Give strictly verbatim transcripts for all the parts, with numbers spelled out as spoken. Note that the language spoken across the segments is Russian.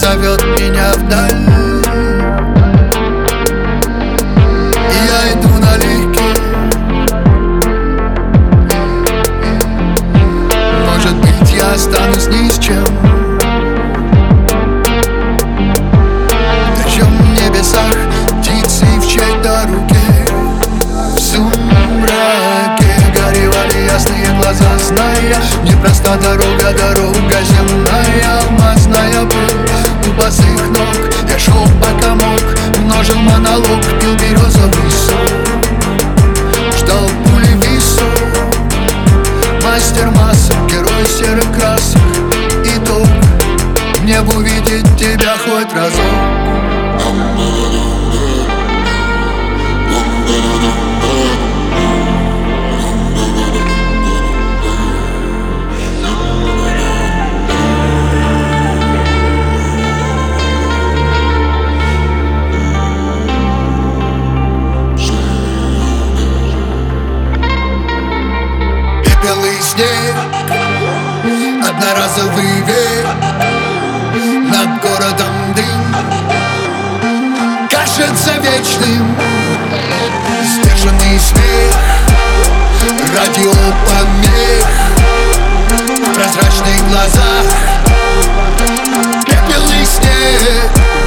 зовет меня вдаль, и я иду налегке. Может быть, я останусь ни с чем. В чем небесах птицы в чьей-то руке. В сумраке горевали ясные глаза, зная, непроста дорога, дорога земная. Алмазная пыль у босых ног. Я шел пока мог, множил монолог, пил березовый сок, ждал пули висок. Мастер масок, герой серых красок. Итог: мне бы увидеть тебя хоть разок. Белый снег, одноразовый век, над городом дым кажется вечным. Сдержанный смех, радиопомех в прозрачных глазах. Белый снег.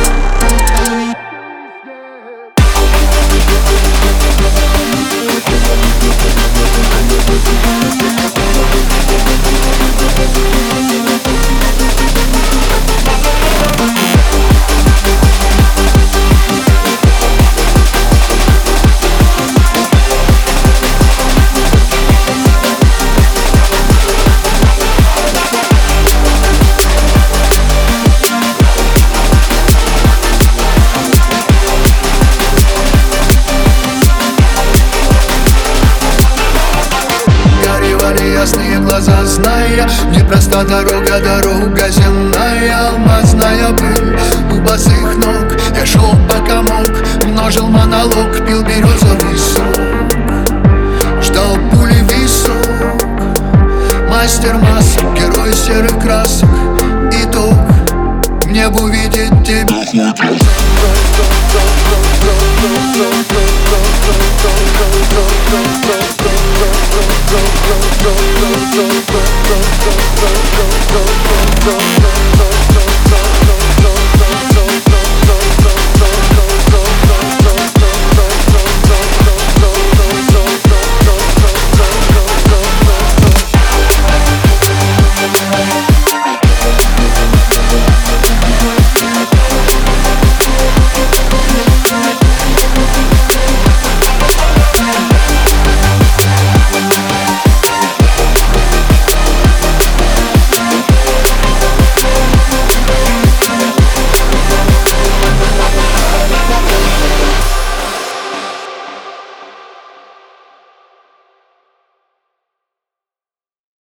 Ясные глаза, зная, непроста дорога, дорога земная. Алмазная пыль у босых ног. Я шел пока мог, множил монолог, пил березовый сок, ждал пули висок. Мастер масок, герой серых красок. Итог: мне бы увидеть тебя хоть раз.